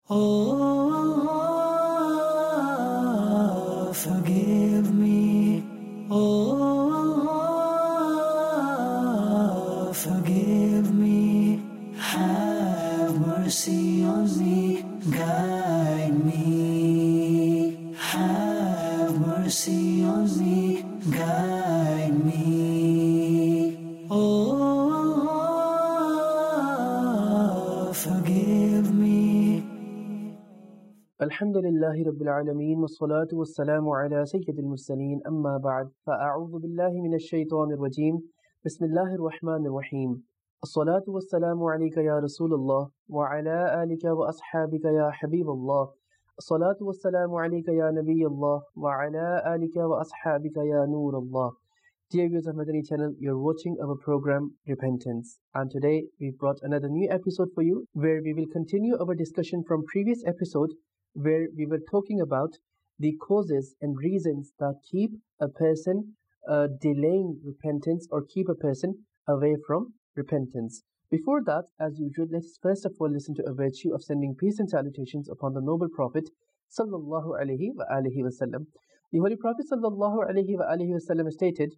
Oh, forgive me. Oh, forgive me. Have mercy on me. Guide me. Have mercy on me. Guide me. Oh, forgive me. الحمد لله رب العالمين والصلاة والسلام على سيد المرسلين أما بعد فأعوذ بالله من الشيطان الرجيم بسم الله الرحمن الرحيم الصلاة والسلام عليك يا رسول الله وعلى آلك وأصحابك يا حبيب الله الصلاة والسلام عليك يا نبي الله وعلى آلك وأصحابك يا نور الله. Dear viewers of Madani channel, you're watching our program Repentance, and today we've brought another new episode for you where we will continue our discussion from previous episode where we were talking about the causes and reasons that keep a person delaying repentance or keep a person away from repentance. Before that, as usual, let's first of all listen to a virtue of sending peace and salutations upon the noble Prophet sallallahu alaihi wasallam. The Holy Prophet sallallahu alaihi wasallam stated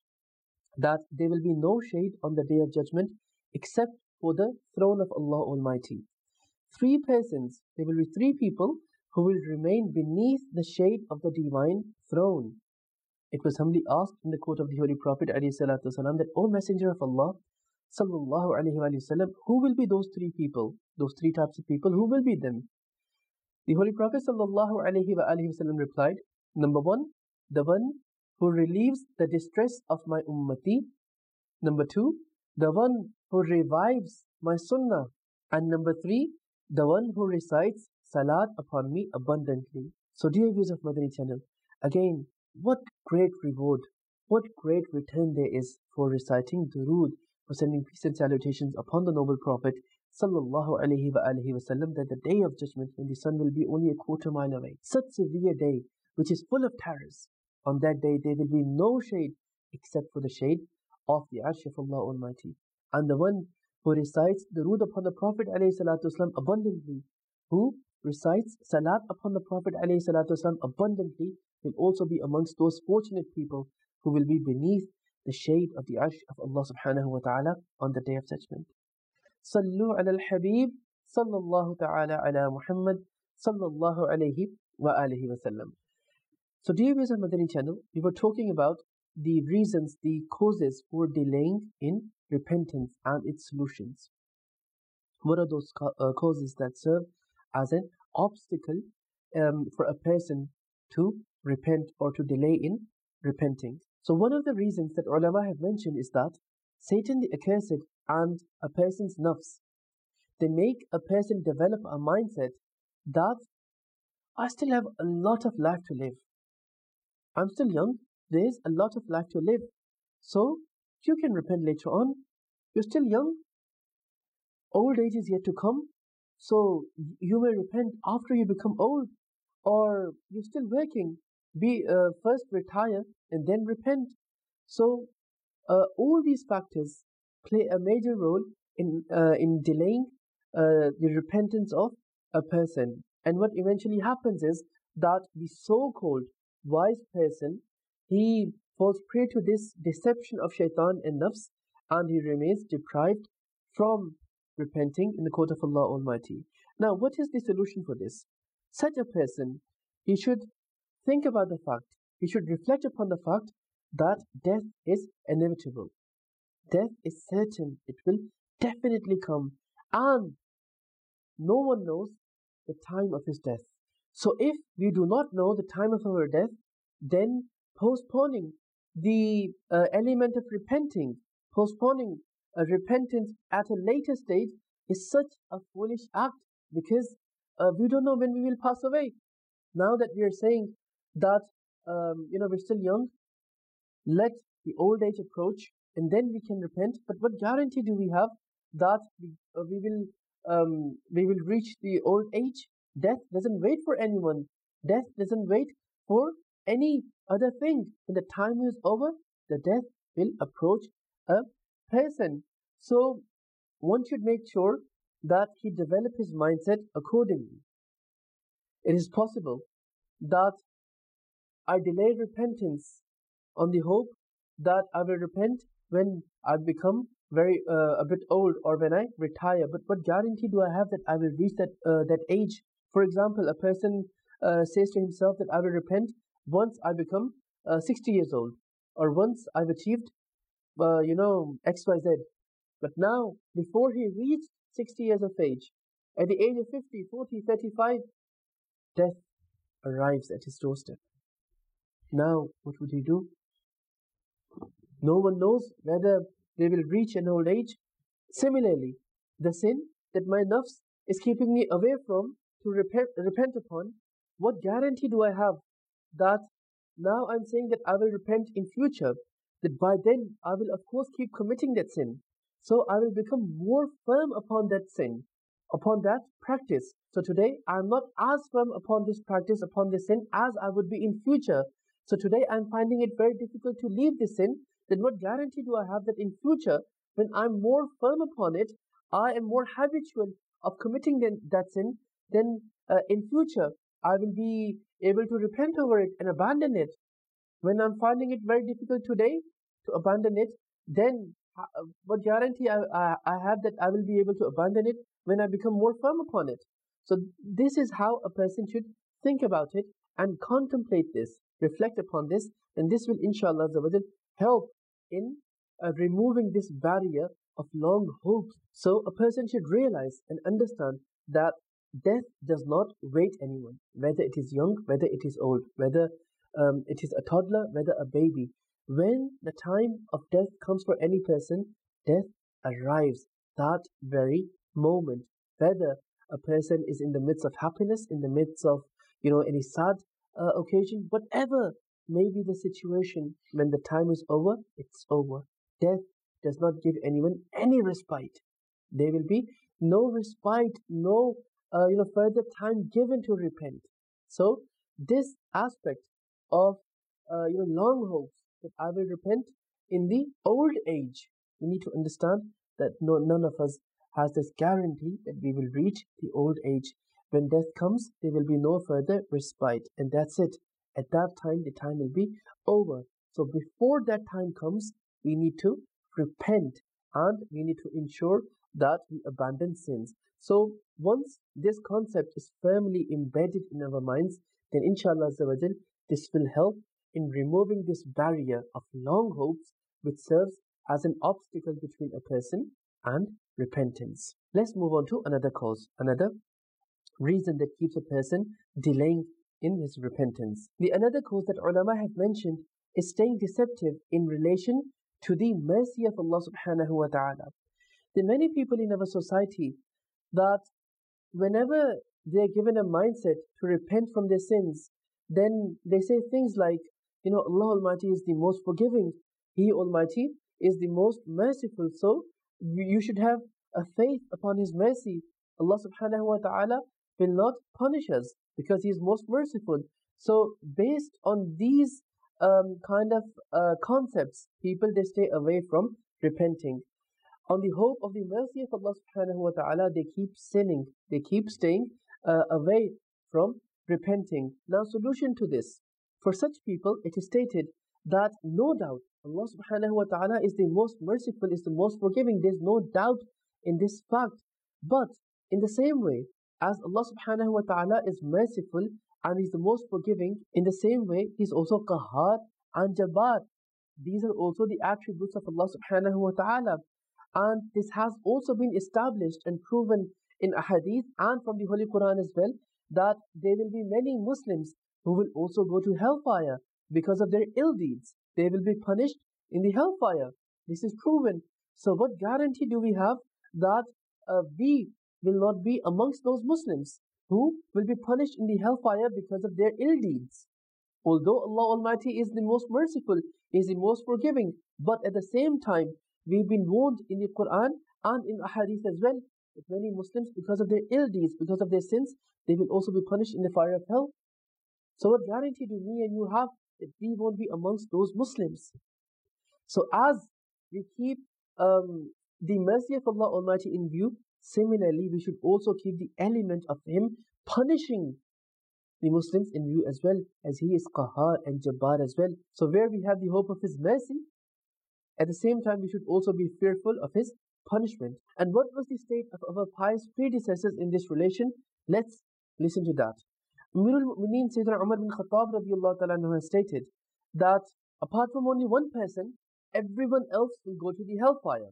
that there will be no shade on the Day of Judgment except for the throne of Allah Almighty. Three persons, there will be three people who will remain beneath the shade of the divine throne. It was humbly asked in the court of the Holy Prophet ﷺ that, O Messenger of Allah sallallahu alaihi wasallam, who will be those three people, those three types of people, who will be them? The Holy Prophet sallallahu alaihi wasallam replied, number one, the one who relieves the distress of my ummati. Number two, the one who revives my sunnah. And number three, the one who recites salat upon me abundantly. So dear viewers of Madani channel, again, what great reward, what great return there is for reciting durood, for sending peace and salutations upon the noble Prophet sallallahu alaihi wasallam, that the Day of Judgment, when the sun will be only a quarter mile away, such severe day which is full of terrors. On that day there will be no shade except for the shade of the Arsh of Allah Almighty. And the one who recites durood upon the Prophet ﷺ abundantly, who recites salat upon the Prophet ﷺ abundantly, will also be amongst those fortunate people who will be beneath the shade of the Arsh of Allah subhanahu wa ta'ala on the Day of Judgment. Sallu ala al-Habib sallallahu ta'ala ala Muhammad sallallahu alayhi wa alihi wa sallam. So dear viewers of Madani channel, we were talking about the reasons, the causes for delaying in repentance and its solutions. What are those causes that serve as an obstacle for a person to repent or to delay in repenting? So one of the reasons that ulama have mentioned is that Satan the accursed and a person's nafs, they make a person develop a mindset that I still have a lot of life to live. I'm still young, there's a lot of life to live. So you can repent later on. You're still young. Old age is yet to come. So you may repent after you become old. Or you're still working. First retire and then repent. So all these factors play a major role in delaying the repentance of a person. And what eventually happens is that the so-called wise person, he falls prey to this deception of shaitan and nafs, and he remains deprived from repenting in the court of Allah Almighty. Now, what is the solution for this? Such a person, he should think about the fact, he should reflect upon the fact that death is inevitable. Death is certain, it will definitely come, and no one knows the time of his death. So if we do not know the time of our death, then postponing the element of repenting, postponing a repentance at a later stage is such a foolish act, because we don't know when we will pass away. Now that we are saying that we're still young, let the old age approach and then we can repent. But what guarantee do we have that we will reach the old age? Death doesn't wait for anyone. Death doesn't wait for any other thing. When the time is over, the death will approach a person. So one should make sure that he develop his mindset accordingly. it is possible that I delay repentance on the hope that I will repent when I become a bit old or when I retire. But what guarantee do I have that I will reach that age? For example, a person says to himself that I will repent once I become 60 years old, or once I've achieved XYZ. But now, before he reached 60 years of age, at the age of 50, 40, 35, death arrives at his doorstep. Now, what would he do? No one knows whether they will reach an old age. Similarly, the sin that my nafs is keeping me away from to repent upon, what guarantee do I have that now I'm saying that I will repent in future, that by then I will of course keep committing that sin. So I will become more firm upon that sin, upon that practice. So today I am not as firm upon this practice, upon this sin, as I would be in future. So today I am finding it very difficult to leave this sin. Then what guarantee do I have that in future, when I'm more firm upon it, I am more habitual of committing that sin, then in future I will be able to repent over it and abandon it. When I'm finding it very difficult today to abandon it, then what guarantee I have that I will be able to abandon it when I become more firm upon it? So this is how a person should think about it and contemplate this, reflect upon this, and this will inshallah help in removing this barrier of long hopes. So a person should realize and understand that death does not wait anyone, whether it is young, whether it is old, whether it is a toddler, whether a baby. When the time of death comes for any person, death arrives that very moment. Whether a person is in the midst of happiness, in the midst of any sad occasion, whatever may be the situation, when the time is over, it's over. Death does not give anyone any respite. There will be no respite, no further time given to repent. So this aspect of long hopes that I will repent in the old age, we need to understand that none of us has this guarantee that we will reach the old age. When death comes, there will be no further respite, and that's it. At that time, the time will be over. So before that time comes, we need to repent and we need to ensure that we abandon sins. So once this concept is firmly embedded in our minds, then inshallah this will help in removing this barrier of long hopes which serves as an obstacle between a person and repentance. Let's move on to another cause, another reason that keeps a person delaying in his repentance. The another cause that ulama have mentioned is staying deceptive in relation to the mercy of Allah subhanahu wa ta'ala. There are many people in our society that whenever they are given a mindset to repent from their sins, then they say things like, Allah Almighty is the most forgiving, He Almighty is the most merciful, so you should have a faith upon His mercy. Allah subhanahu wa ta'ala will not punish us because He is most merciful. So based on these concepts, people, they stay away from repenting. On the hope of the mercy of Allah subhanahu wa ta'ala, they keep sinning, they keep staying away from repenting. Now, solution to this, for such people, it is stated that no doubt Allah subhanahu wa ta'ala is the most merciful, is the most forgiving. There's no doubt in this fact. But in the same way as Allah subhanahu wa ta'ala is merciful and is the most forgiving, in the same way He's also Qahhar and Jabbar. These are also the attributes of Allah subhanahu wa ta'ala. And this has also been established and proven in ahadith and from the Holy Quran as well, that there will be many Muslims who will also go to hellfire because of their ill deeds. They will be punished in the hellfire. This is proven. So what guarantee do we have that we will not be amongst those Muslims who will be punished in the hellfire because of their ill deeds? Although Allah Almighty is the most merciful, is the most forgiving, but at the same time, we've been warned in the Quran and in ahadith as well that many Muslims, because of their ill deeds, because of their sins, they will also be punished in the fire of hell. So what guarantee do me and you have that we won't be amongst those Muslims? So as we keep the mercy of Allah Almighty in view, similarly we should also keep the element of Him punishing the Muslims in view as well, as He is Qahhar and Jabbar as well. So where we have the hope of His mercy, at the same time we should also be fearful of His punishment. And what was the state of our pious predecessors in this relation? Let's listen to that. Amirul Mu'mineen Sayyidina Umar bin Khattab radiallahu ta'ala has stated that apart from only one person, everyone else will go to the hellfire.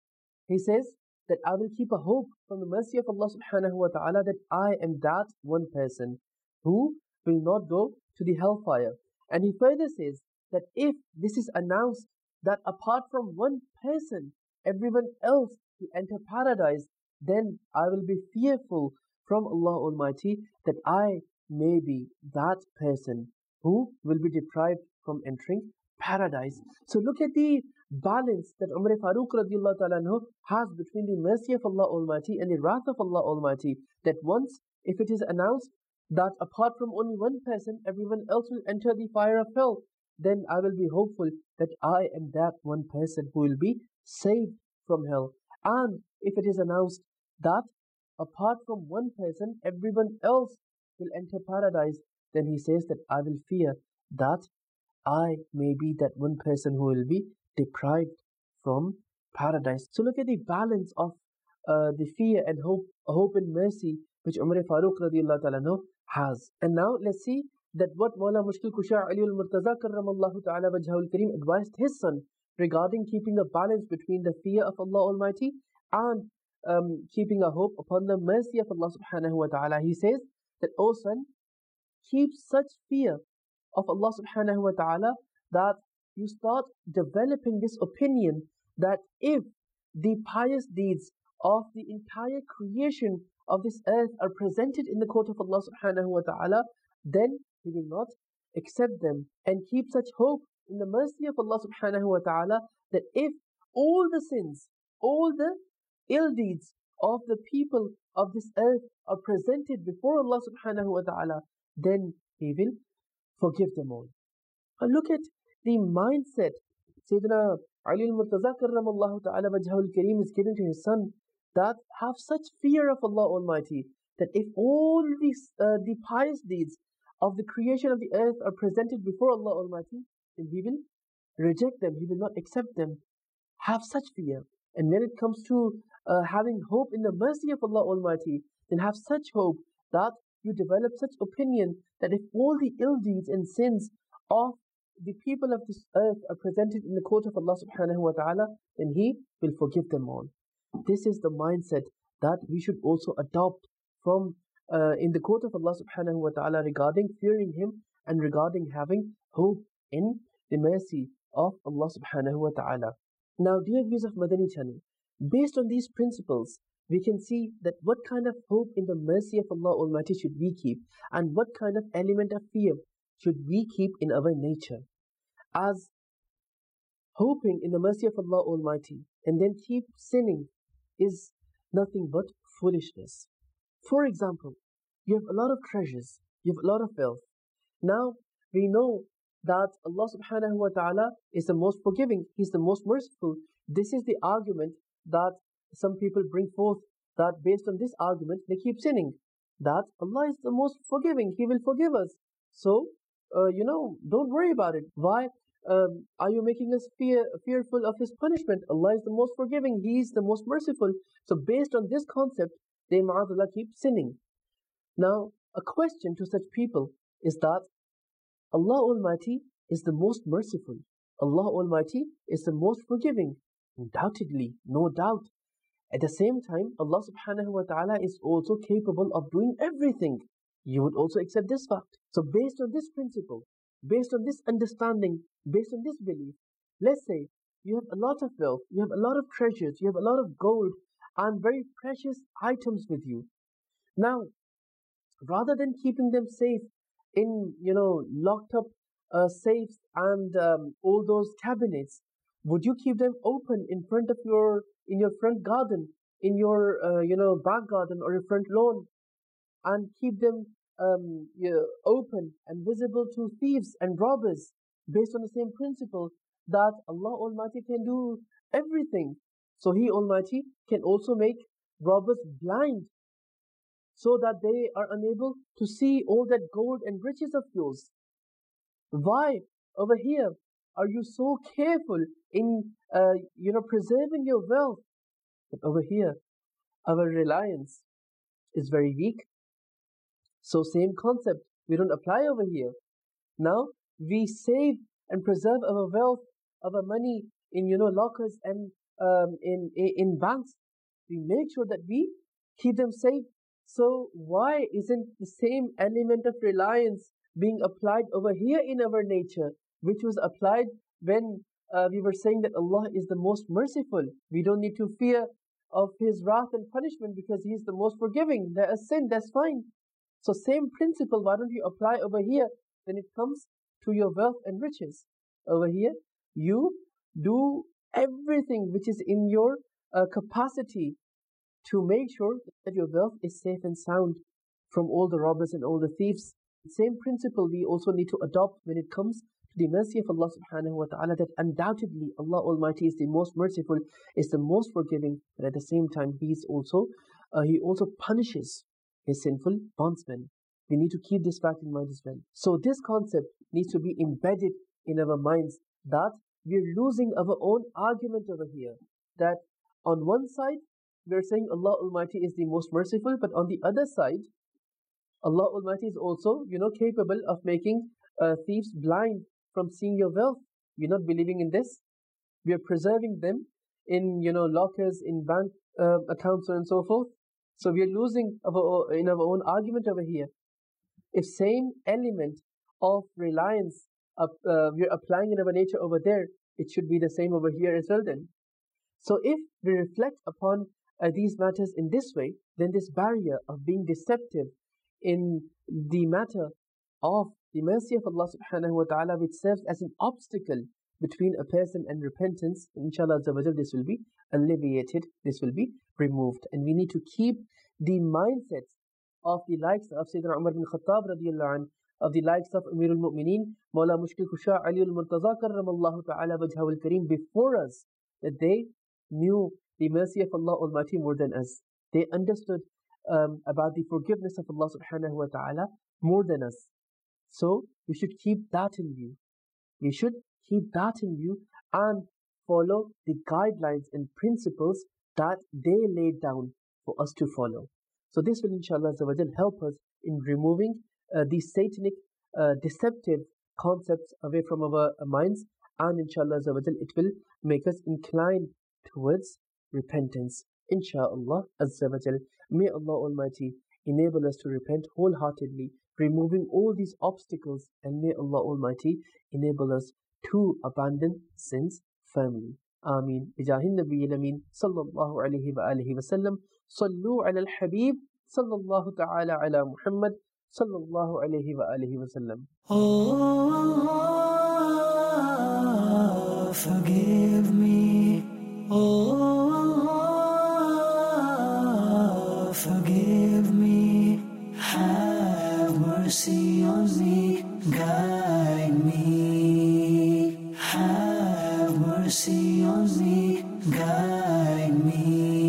He says that I will keep a hope from the mercy of Allah subhanahu wa ta'ala that I am that one person who will not go to the hellfire. And he further says that if this is announced that apart from one person, everyone else will enter paradise, then I will be fearful from Allah Almighty that I may be that person who will be deprived from entering paradise. So look at the balance that Umar Farooq radiallahu ta'ala has between the mercy of Allah Almighty and the wrath of Allah Almighty. That once, if it is announced that apart from only one person, everyone else will enter the fire of hell, then I will be hopeful that I am that one person who will be saved from hell. And if it is announced that apart from one person, everyone else will enter paradise, then he says that I will fear that I may be that one person who will be deprived from paradise. So look at the balance of the fear and hope and mercy which Umar Farooq radiallahu ta'ala has. And now let's see that what Mawla Mushkil Kusha Ali al-Murtaza karramallahu ta'ala wajhahul kareem advised his son regarding keeping a balance between the fear of Allah Almighty and keeping a hope upon the mercy of Allah subhanahu wa ta'ala. He says that, O son, keep such fear of Allah subhanahu wa ta'ala that you start developing this opinion that if the pious deeds of the entire creation of this earth are presented in the court of Allah subhanahu wa ta'ala, then He will not accept them. And keep such hope in the mercy of Allah subhanahu wa ta'ala that if all the sins, all the ill deeds of the people of this earth are presented before Allah subhanahu wa ta'ala, then He will forgive them all. And look at the mindset Sayyidina Ali al-Murtaza karramallahu ta'ala wajhahul kareem is giving to his son, that have such fear of Allah Almighty that if all these the pious deeds of the creation of the earth are presented before Allah Almighty, then He will reject them, He will not accept them. Have such fear. And when it comes to having hope in the mercy of Allah Almighty, then have such hope that you develop such opinion that if all the ill deeds and sins of the people of this earth are presented in the court of Allah subhanahu wa ta'ala, then He will forgive them all. This is the mindset that we should also adopt from in the court of Allah subhanahu wa ta'ala regarding fearing Him and regarding having hope in the mercy of Allah subhanahu wa ta'ala. Now, dear viewers of Madani channel, based on these principles, we can see that what kind of hope in the mercy of Allah Almighty should we keep, and what kind of element of fear should we keep in our nature. As hoping in the mercy of Allah Almighty and then keep sinning is nothing but foolishness. For example, you have a lot of treasures, you have a lot of wealth. Now, we know that Allah subhanahu wa ta'ala is the most forgiving, He's the most merciful. This is the argument that some people bring forth, that based on this argument, they keep sinning. That Allah is the most forgiving, He will forgive us. So, don't worry about it. Why are you making us fearful of His punishment? Allah is the most forgiving, He is the most merciful. So based on this concept, they ma'adullah keep sinning. Now, a question to such people is that Allah Almighty is the most merciful. Allah Almighty is the most forgiving. Undoubtedly, no doubt. At the same time, Allah subhanahu wa ta'ala is also capable of doing everything. You would also accept this fact. So based on this principle, based on this understanding, based on this belief, let's say you have a lot of wealth, you have a lot of treasures, you have a lot of gold and very precious items with you. Now, rather than keeping them safe in, locked up safes and all those cabinets, would you keep them open in front of in your front garden, in your, back garden or your front lawn, and keep them open and visible to thieves and robbers, based on the same principle that Allah Almighty can do everything. So He Almighty can also make robbers blind so that they are unable to see all that gold and riches of yours? Why over here are you so careful in preserving your wealth? But over here, our reliance is very weak. So same concept, we don't apply over here. Now we save and preserve our wealth, our money in lockers and in banks. We make sure that we keep them safe. So why isn't the same element of reliance being applied over here in our nature, which was applied when we were saying that Allah is the most merciful? We don't need to fear of His wrath and punishment because He is the most forgiving. There is sin, that's fine. So same principle, why don't you apply over here when it comes to your wealth and riches? Over here, you do everything which is in your capacity to make sure that your wealth is safe and sound from all the robbers and all the thieves. Same principle we also need to adopt when it comes to the mercy of Allah subhanahu wa ta'ala, that undoubtedly Allah Almighty is the most merciful, is the most forgiving, but at the same time He also punishes His sinful bondsmen. We need to keep this fact in mind as well. So this concept needs to be embedded in our minds, that we're losing our own argument over here. That on one side, we're saying Allah Almighty is the most merciful, but on the other side, Allah Almighty is also, capable of making thieves blind from seeing your wealth. We're not believing in this. We are preserving them in, lockers, in bank accounts, and so forth. So we are losing in our own argument over here. If same element of reliance we are applying in our nature over there, it should be the same over here as well then. So if we reflect upon these matters in this way, then this barrier of being deceptive in the matter of the mercy of Allah subhanahu wa ta'ala, which serves as an obstacle between a person and repentance, inshallah this will be alleviated, this will be removed. And we need to keep the mindsets of the likes of Sayyidina Umar bin Khattab radiallahu anh, of the likes of Amirul Mu'mineen, Mawla Mushkil Khusha Ali al-Murtaza karramallahu ta'ala wajhahu al-Kareem before us, that they knew the mercy of Allah Almighty more than us. They understood about the forgiveness of Allah subhanahu wa ta'ala more than us. So we should keep that in view. We should keep that in view and follow the guidelines and principles that they laid down for us to follow. So this will inshallah help us in removing these satanic deceptive concepts away from our minds, and inshallah it will make us incline towards repentance. Insha'Allah Azza wa Jal. May Allah Almighty enable us to repent wholeheartedly, removing all these obstacles, and may Allah Almighty enable us to abandon sins firmly. Ameen. Bijahin Nabiyil Ameen sallallahu alayhi wa alihi wa sallam. Sallu ala al-Habib sallallahu ta'ala ala Muhammad sallallahu alayhi wa alihi wa sallam. Oh, forgive me. Oh, forgive me. Have mercy on me. Guide me. Have mercy on me. Guide me.